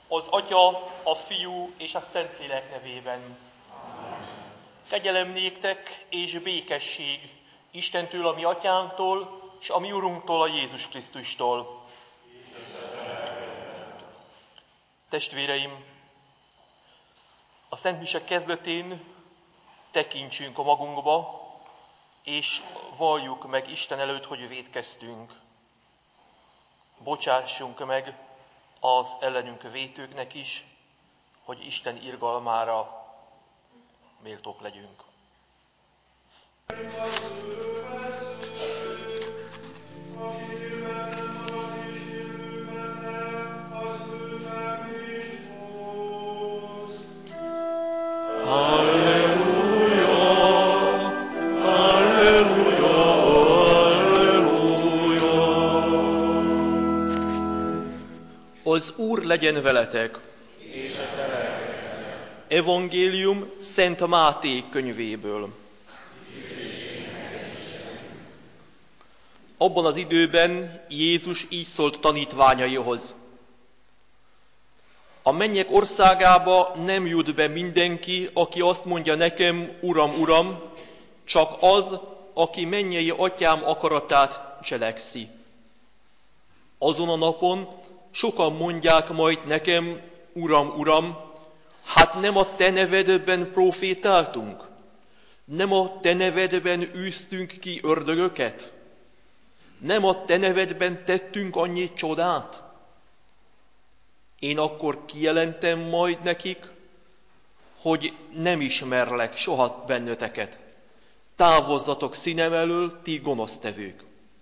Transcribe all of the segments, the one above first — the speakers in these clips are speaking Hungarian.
Az Atya, a Fiú és a Szentlélek nevében. Kegyelem néktek és békesség Istentől, a mi Atyánktól, és a mi Urunktól, a Jézus Krisztustól. Testvéreim, a Szent Mise kezdetén tekintsünk a magunkba, és valljuk meg Isten előtt, hogy vétkeztünk. Bocsássunk meg az ellenünk vétőknek is, hogy Isten irgalmára méltók legyünk. Az Úr legyen veletek! És a te lelkeddel. Evangélium Szent Máté könyvéből. Abban az időben Jézus így szólt tanítványaihoz. A mennyek országába nem jut be mindenki, aki azt mondja nekem, Uram, Uram, csak az, aki mennyei Atyám akaratát cselekszi. Azon a napon sokan mondják majd nekem, Uram, Uram, hát nem a te nevedben profétáltunk? Nem a te nevedben űztünk ki ördögöket? Nem a te nevedben tettünk annyi csodát? Én akkor kijelentem majd nekik, hogy nem ismerlek soha benneteket. Távozzatok színem elől, ti gonosztevők.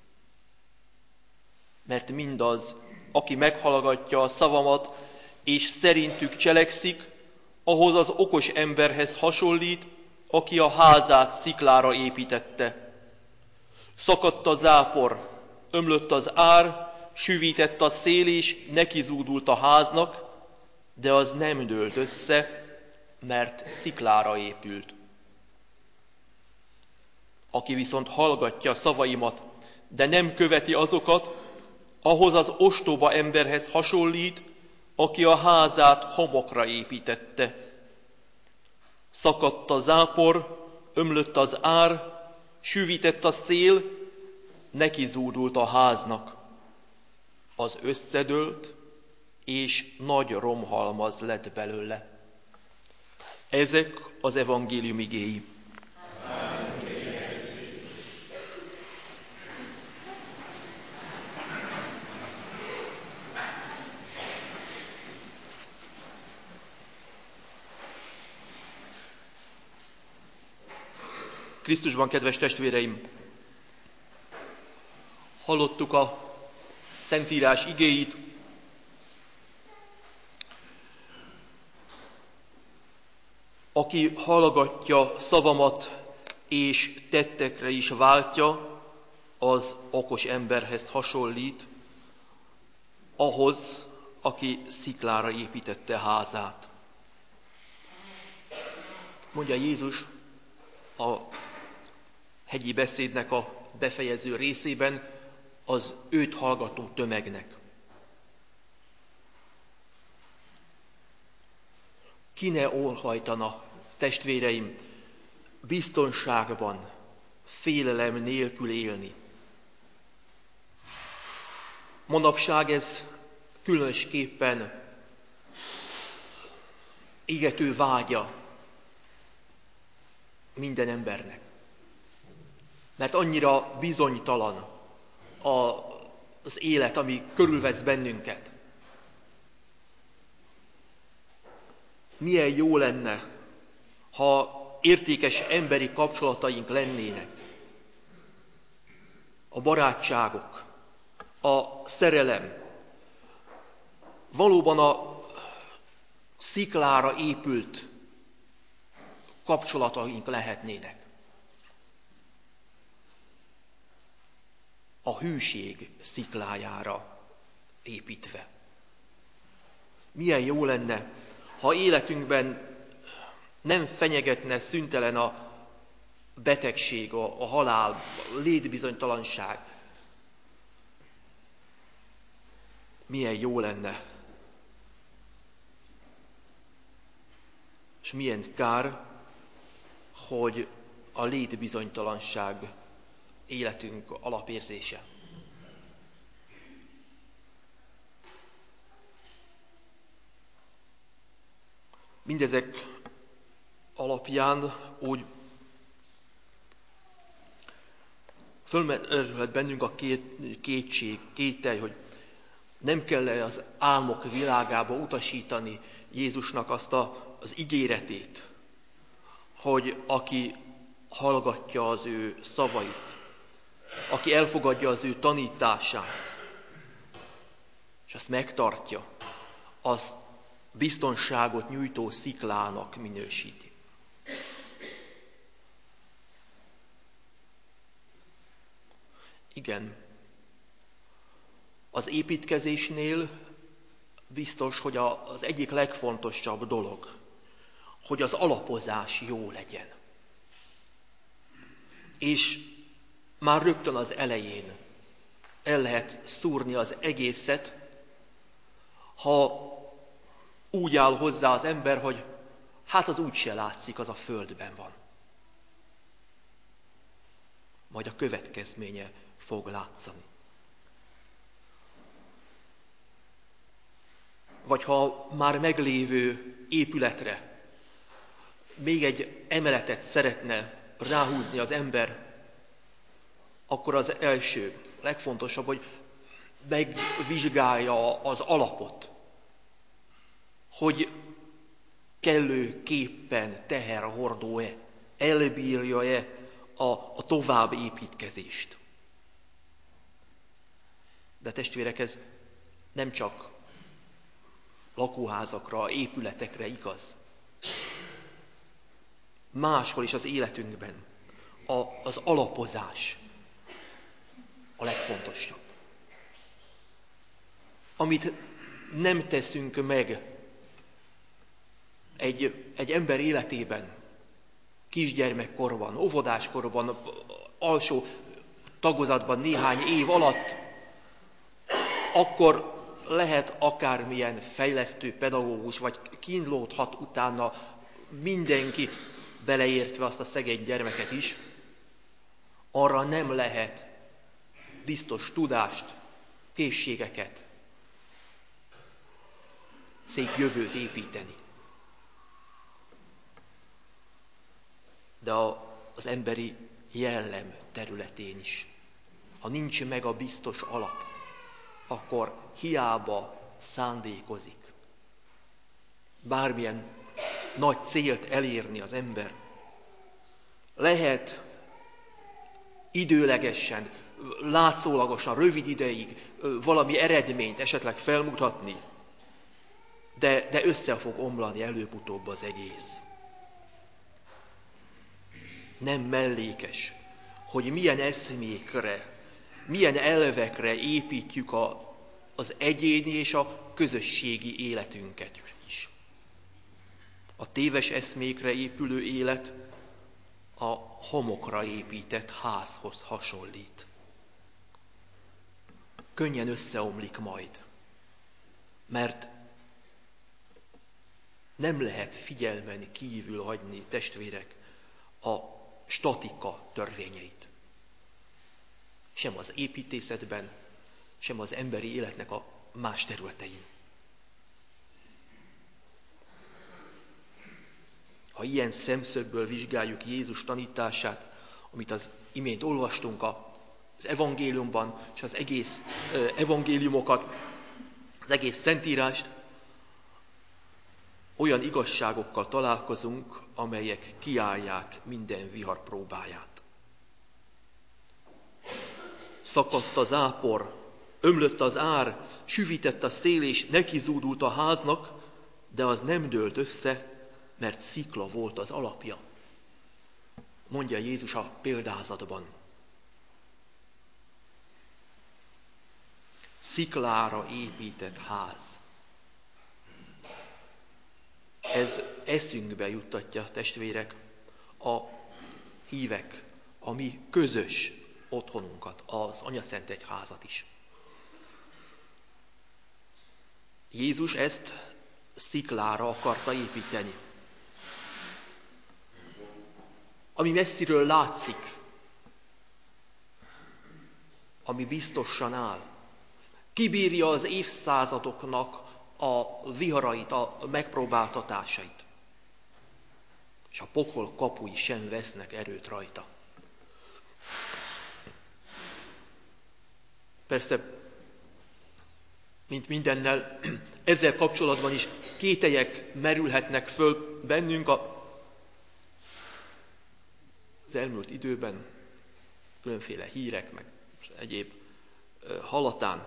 Mert mindaz, aki meghallgatja a szavamat, és szerintük cselekszik, ahhoz az okos emberhez hasonlít, aki a házát sziklára építette. Szakadt a zápor, ömlött az ár, süvített a szél, és nekizúdult a háznak, de az nem dőlt össze, mert sziklára épült. Aki viszont hallgatja a szavaimat, de nem követi azokat, ahhoz az ostoba emberhez hasonlít, aki a házát homokra építette. Szakadt a zápor, ömlött az ár, süvített a szél, nekizúdult a háznak. Az összedőlt, és nagy romhalmaz lett belőle. Ezek az evangélium igéi. Krisztusban, kedves testvéreim! Hallottuk a Szentírás igéit. Aki hallgatja szavamat és tettekre is váltja, az okos emberhez hasonlít, ahhoz, aki sziklára építette házát. Mondja Jézus a hegyi beszédnek a befejező részében az őt hallgató tömegnek. Ki ne óhajtana, testvéreim, biztonságban, félelem nélkül élni? Manapság ez különösképpen égető vágya minden embernek. Mert annyira bizonytalan az élet, ami körülvesz bennünket. Milyen jó lenne, ha értékes emberi kapcsolataink lennének. A barátságok, a szerelem, valóban a sziklára épült kapcsolataink lehetnének. A hűség sziklájára építve. Milyen jó lenne, ha életünkben nem fenyegetne szüntelen a betegség, a halál, a létbizonytalanság. Milyen jó lenne, és milyen kár, hogy a létbizonytalanság életünk alapérzése. Mindezek alapján úgy fölmerülhet bennünk a kételj, hogy nem kell-e az álmok világába utasítani Jézusnak azt az ígéretét, hogy aki hallgatja az ő szavait, aki elfogadja az ő tanítását, és azt megtartja, azt biztonságot nyújtó sziklának minősíti. Igen, az építkezésnél biztos, hogy az egyik legfontosabb dolog, hogy az alapozás jó legyen. És már rögtön az elején el lehet szúrni az egészet, ha úgy áll hozzá az ember, hogy hát az úgyse látszik, az a földben van. Majd a következménye fog látszani. Vagy ha már meglévő épületre még egy emeletet szeretne ráhúzni az ember, akkor az első, legfontosabb, hogy megvizsgálja az alapot, hogy kellőképpen teherhordó-e, elbírja-e a tovább építkezést. De testvérek, ez nem csak lakóházakra, épületekre igaz. Máshol is az életünkben az alapozás a legfontosabb. Amit nem teszünk meg egy ember életében, kisgyermekkorban, óvodáskorban, alsó tagozatban néhány év alatt, akkor lehet akármilyen fejlesztő pedagógus, vagy kínlódhat utána mindenki, beleértve azt a szegény gyermeket is, arra nem lehet biztos tudást, készségeket, szép jövőt építeni. De az emberi jellem területén is, ha nincs meg a biztos alap, akkor hiába szándékozik bármilyen nagy célt elérni az ember. Lehet időlegesen, látszólagosan, rövid ideig valami eredményt esetleg felmutatni, de össze fog omlani előbb-utóbb az egész. Nem mellékes, hogy milyen eszmékre, milyen elvekre építjük az egyéni és a közösségi életünket is. A téves eszmékre épülő élet a homokra épített házhoz hasonlít. Könnyen összeomlik majd, mert nem lehet figyelmen kívül hagyni, testvérek, a statika törvényeit. Sem az építészetben, sem az emberi életnek a más területein. Ha ilyen szemszögből vizsgáljuk Jézus tanítását, amit az imént olvastunk az evangéliumban, és az egész evangéliumokat, az egész Szentírást, olyan igazságokkal találkozunk, amelyek kiállják minden vihar próbáját. Szakadt az zápor, ömlött az ár, süvített a szél, és nekizúdult a háznak, de az nem dőlt össze, mert szikla volt az alapja. Mondja Jézus a példázatban. Sziklára épített ház. Ez eszünkbe juttatja, testvérek, a hívek, a mi közös otthonunkat, az Anyaszent Egyházat is. Jézus ezt sziklára akarta építeni. ami messziről látszik, ami biztosan áll. Kibírja az évszázadoknak a viharait, a megpróbáltatásait. És a pokol kapui sem vesznek erőt rajta. Persze, mint mindennel, ezzel kapcsolatban is kételyek merülhetnek föl bennünk az elmúlt időben, különféle hírek, meg egyéb hallatán.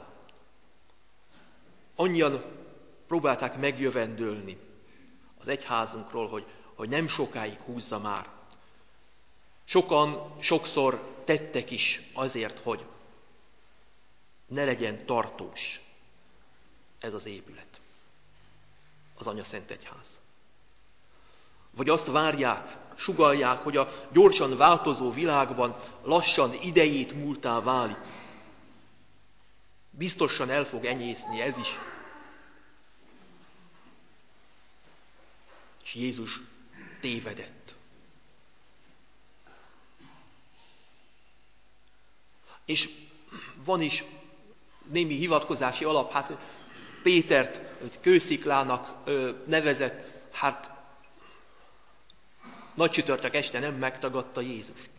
Annyian próbálták megjövendölni az egyházunkról, hogy nem sokáig húzza már. Sokan sokszor tettek is azért, hogy ne legyen tartós ez az épület, az Anyaszent Egyház. Vagy azt várják, sugallják, hogy a gyorsan változó világban lassan idejét múltá válik. Biztosan el fog enyészni ez is. És Jézus tévedett. És van is némi hivatkozási alap, hát Pétert kősziklának nevezett, hát nagy csütörtök este nem megtagadta Jézust.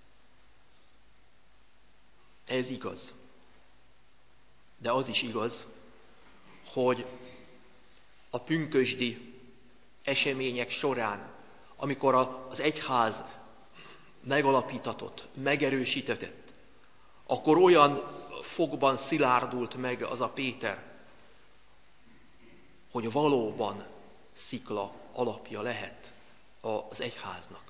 Ez igaz. De az is igaz, hogy a pünkösdi események során, amikor az egyház megalapítatott, megerősítetett, akkor olyan fogban szilárdult meg az a Péter, hogy valóban szikla alapja lehet az egyháznak.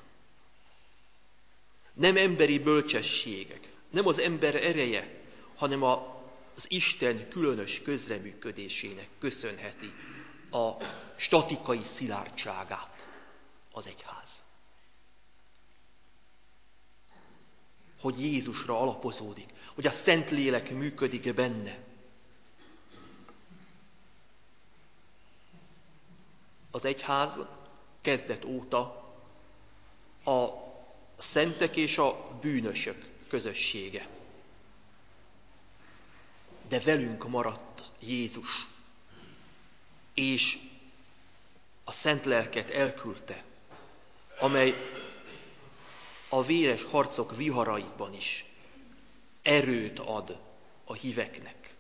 Nem emberi bölcsességek, nem az ember ereje, hanem az Isten különös közreműködésének köszönheti a statikai szilárdságát az egyház. Hogy Jézusra alapozódik, hogy a Szentlélek működik benne. Az egyház kezdet óta a szentek és a bűnösök közössége. De velünk maradt Jézus, és a Szent Lelket elküldte, amely a véres harcok viharaiban is erőt ad a híveknek.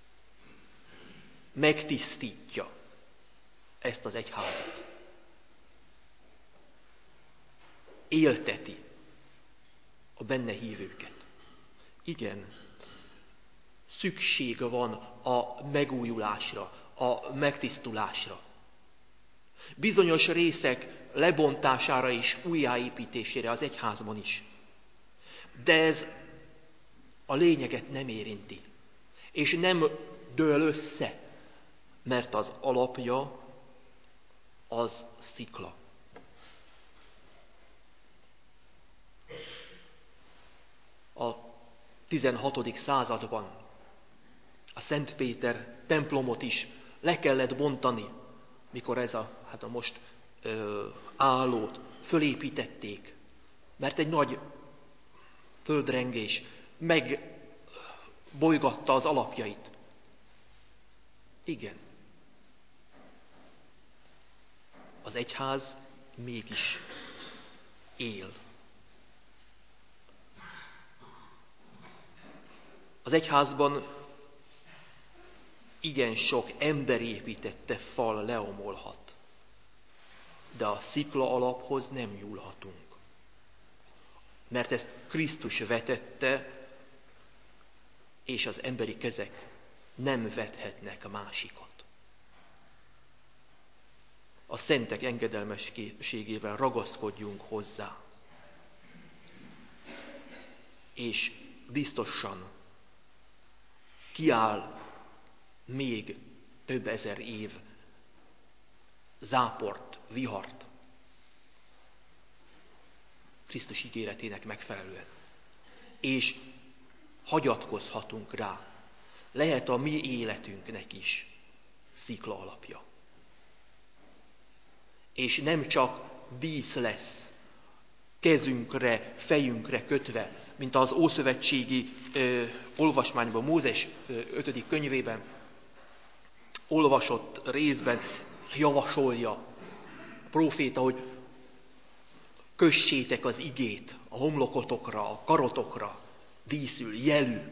Megtisztítja ezt az egyházat. Élteti a benne hívőket. Igen, szükség van a megújulásra, a megtisztulásra. Bizonyos részek lebontására és újjáépítésére az egyházban is. De ez a lényeget nem érinti. És nem dől össze, mert az alapja az szikla. A 16. században a Szent Péter templomot is le kellett bontani, mikor ez a most állót fölépítették, mert egy nagy földrengés megbolygatta az alapjait. Igen. Az egyház mégis él. Az egyházban igen sok ember építette fal leomolhat, de a szikla alaphoz nem nyúlhatunk. Mert ezt Krisztus vetette, és az emberi kezek nem vethetnek másikat. A szentek engedelmességével ragaszkodjunk hozzá, és biztosan kiáll még több ezer év záport, vihart Krisztus ígéretének megfelelően. És hagyatkozhatunk rá. Lehet a mi életünknek is szikla alapja. És nem csak dísz lesz kezünkre, fejünkre kötve, mint az ószövetségi olvasmányban, Mózes 5. könyvében olvasott részben javasolja a próféta, hogy kössétek az igét a homlokotokra, a karotokra, díszül, jelül.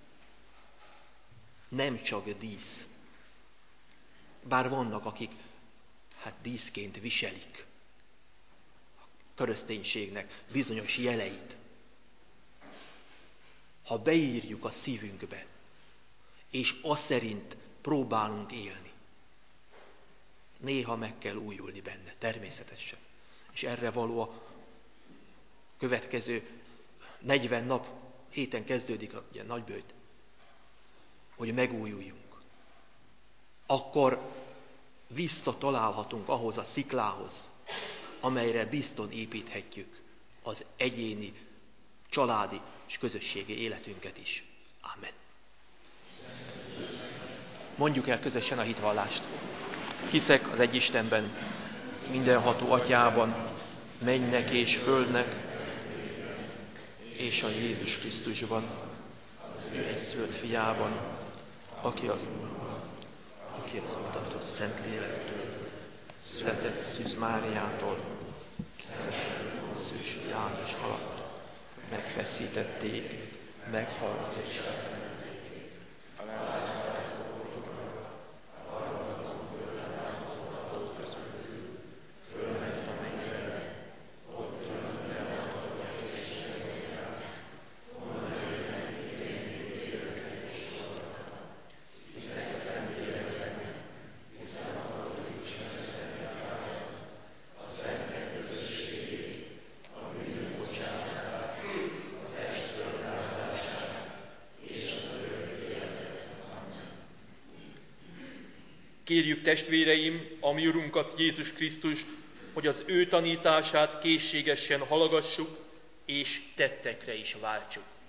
Nem csak dísz. Bár vannak, akik díszként viselik a kereszténységnek bizonyos jeleit. Ha beírjuk a szívünkbe, és azt szerint próbálunk élni, néha meg kell újulni benne, természetesen. És erre való a következő 40 nap, héten kezdődik a nagyböjt, hogy megújuljunk. Akkor visszatalálhatunk ahhoz a sziklához, amelyre bizton építhetjük az egyéni, családi és közösségi életünket is. Amen. Mondjuk el közösen a hitvallást. Hiszek az egy Istenben, mindenható Atyában, mennynek és földnek, és a Jézus Krisztusban, ő egyszülött fiában, aki az adatott Szentlélektől, született Szűz Máriától, kezett Szűz János alatt, megfeszítették, meghalt és fölment a mennybe, ott jött el a Atya onnan jönnek élőket és sorra. Hiszek a Szentlélekben, hiszem a Katolikus Szentegyházat, a szentek közösségét, a bűnök bocsánatát, a test föltámadását és az örök életet. Amen. Kérjük testvéreim, a mi Urunkat, Jézus Krisztust, hogy az ő tanítását készségesen hallgassuk és tettekre is váltsuk.